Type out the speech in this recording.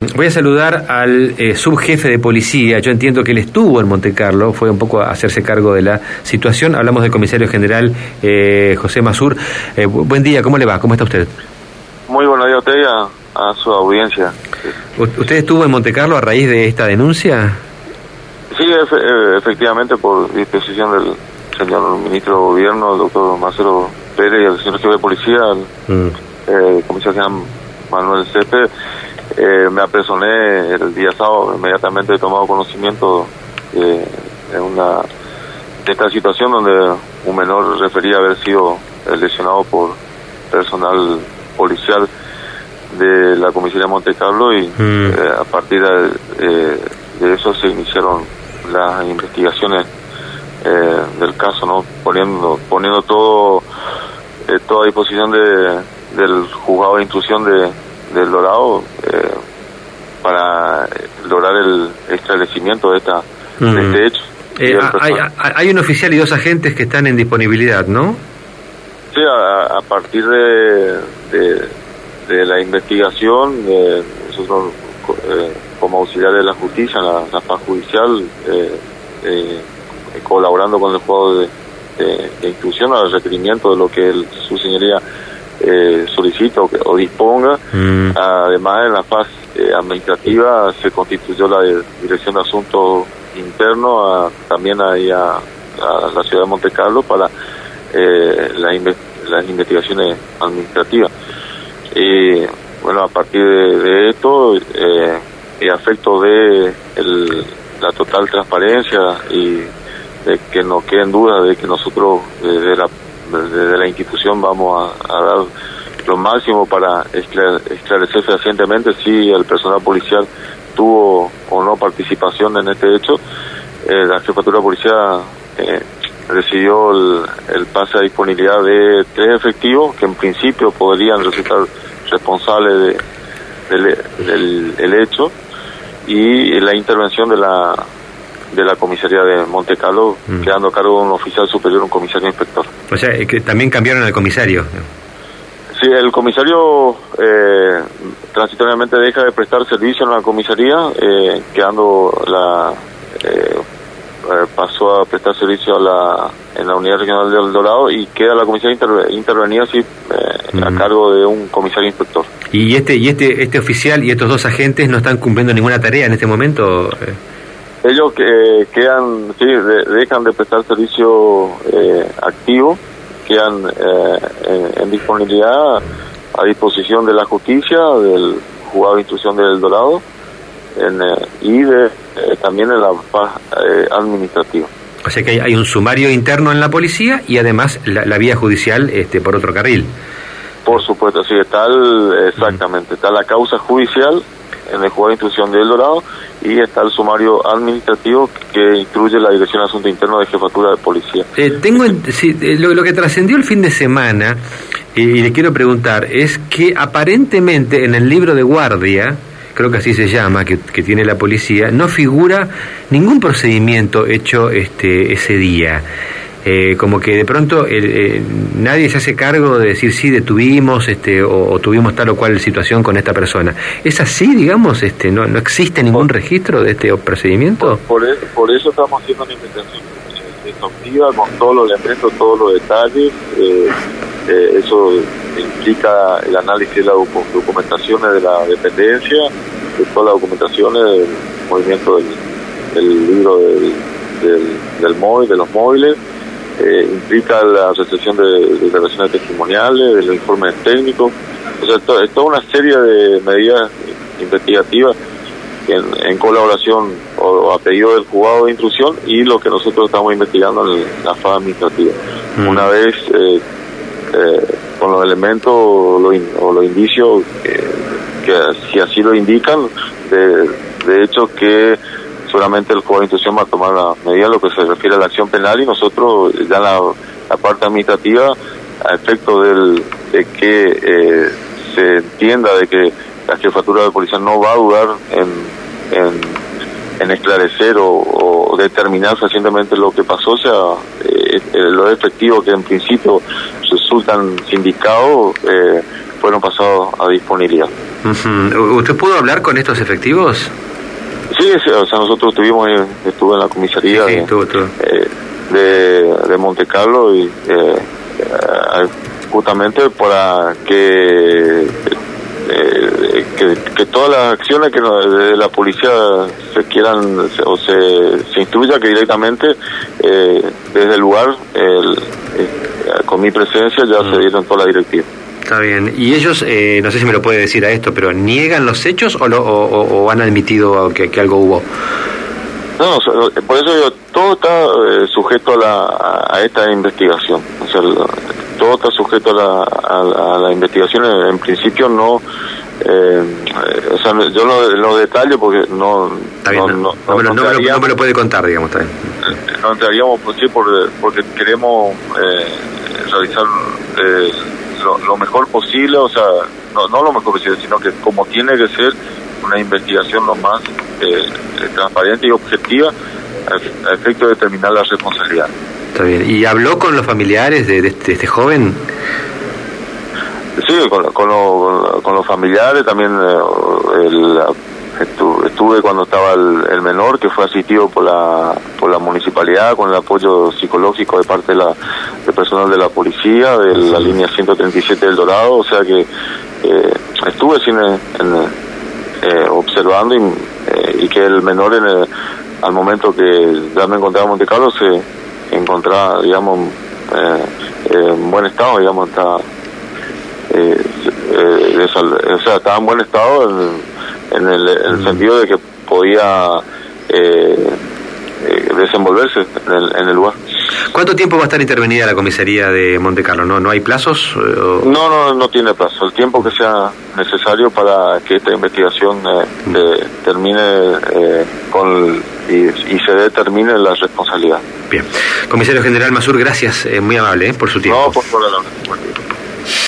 Voy a saludar al subjefe de policía. Yo entiendo que él estuvo en Montecarlo, fue un poco a hacerse cargo de la situación. Hablamos del comisario general José Mazur. Buen día, ¿cómo le va? ¿Cómo está usted? Muy buenos días a usted y a su audiencia. ¿Usted estuvo en Montecarlo a raíz de esta denuncia? Sí, efectivamente, por disposición del señor ministro de Gobierno, el doctor Marcelo Pérez, y el señor jefe de policía, el comisario general Manuel Cepe, me apersoné el día sábado. Inmediatamente he tomado conocimiento de esta situación donde un menor refería haber sido lesionado por personal policial de la comisaría de Montecarlo y a partir de eso se iniciaron las investigaciones del caso, ¿no? Poniendo todo a disposición del juzgado de instrucción del Dorado para lograr el esclarecimiento de este hecho. Hay un oficial y 2 agentes que están en disponibilidad, ¿no? Sí, a partir de la investigación, nosotros como auxiliares de la justicia, la paz judicial, colaborando con el juzgado de instrucción al requerimiento de lo que su señoría solicita o disponga. Además, en la fase administrativa se constituyó la Dirección de Asuntos Internos también ahí a la ciudad de Montecarlo para las investigaciones administrativas. Y bueno, a partir de esto, y a efecto de la total transparencia y de que no queden dudas de que nosotros desde la institución vamos a dar lo máximo para esclarecer fehacientemente si el personal policial tuvo o no participación en este hecho. La jefatura de policía recibió el pase a disponibilidad de 3 efectivos que en principio podrían resultar responsables del hecho, y la intervención de la comisaría de Montecarlo, quedando a cargo de un oficial superior, un comisario inspector. O sea, que también cambiaron al comisario. Sí, el comisario transitoriamente deja de prestar servicio en la comisaría, quedando pasó a prestar servicio en la unidad regional del Dorado, y queda la comisaría intervenida a cargo de un comisario inspector. ¿Y este oficial y estos 2 agentes no están cumpliendo ninguna tarea en este momento? Ellos quedan, sí, dejan de prestar servicio activo, quedan en disponibilidad a disposición de la justicia, del juzgado de instrucción del Dorado, y también en la paz administrativa. O sea que hay un sumario interno en la policía y además la vía judicial por otro carril. Por supuesto, sí, exactamente, está la causa judicial en el juzgado de instrucción del Dorado y está el sumario administrativo que instruye la Dirección de Asuntos Internos de Jefatura de Policía. Lo que trascendió el fin de semana, y le quiero preguntar, es que aparentemente en el libro de guardia, creo que así se llama, que tiene la policía, no figura ningún procedimiento hecho ese día. Como que de pronto nadie se hace cargo de decir sí, detuvimos o tuvimos tal o cual situación con esta persona. ¿Es así, digamos? ¿No existe ningún registro de este procedimiento? Por eso estamos haciendo una investigación exhaustiva con todos los elementos, todos los detalles. Eso implica el análisis de las documentaciones de la dependencia, de todas las documentaciones del movimiento del libro del móvil, de los móviles. Implica la recepción de declaraciones testimoniales, de los informes técnicos. O sea, es toda una serie de medidas investigativas en colaboración o a pedido del juzgado de instrucción y lo que nosotros estamos investigando en la fase administrativa. Una vez con los elementos o los indicios que si así lo indican, de hecho que solamente el juzgado de instrucción va a tomar la medida en lo que se refiere a la acción penal, y nosotros ya en la parte administrativa, a efecto de que se entienda de que la jefatura de policía no va a dudar en esclarecer o determinar fehacientemente lo que pasó, o sea, los efectivos que en principio resultan sindicados, fueron pasados a disponibilidad. ¿Usted pudo hablar con estos efectivos? Sí, o sea, nosotros estuve en la comisaría de Monte Carlo y justamente para que todas las acciones que de la policía se quieran o se instruya, que directamente desde el lugar con mi presencia ya se dieron todas las directivas. Está bien. ¿Y ellos, no sé si me lo puede decir a esto, pero niegan los hechos o han admitido que algo hubo? No, por eso digo, todo está sujeto a esta investigación. O sea, todo está sujeto a la investigación. En principio no, o sea, yo lo detallo porque no me lo puede contar, digamos, también. No entraríamos, pues sí, porque queremos realizar lo mejor posible, o sea, no lo mejor posible, sino que como tiene que ser una investigación lo más transparente y objetiva a efecto de determinar la responsabilidad. Está bien. ¿Y habló con los familiares de este joven? Sí, con los familiares también. Estuve cuando estaba el menor, que fue asistido por la municipalidad con el apoyo psicológico de parte del personal de la policía, de la línea 137 del Dorado, o sea que estuve observando y que el menor al momento que ya me encontraba en Monte Carlo se encontraba, digamos, en buen estado, digamos, o sea, estaba en buen estado en el sentido de que podía desenvolverse en el lugar. ¿Cuánto tiempo va a estar intervenida la comisaría de Monte Carlo? ¿No hay plazos? No tiene plazo. El tiempo que sea necesario para que esta investigación termine y se determine la responsabilidad. Bien. Comisario General Masur, gracias, muy amable por su tiempo. No, por favor.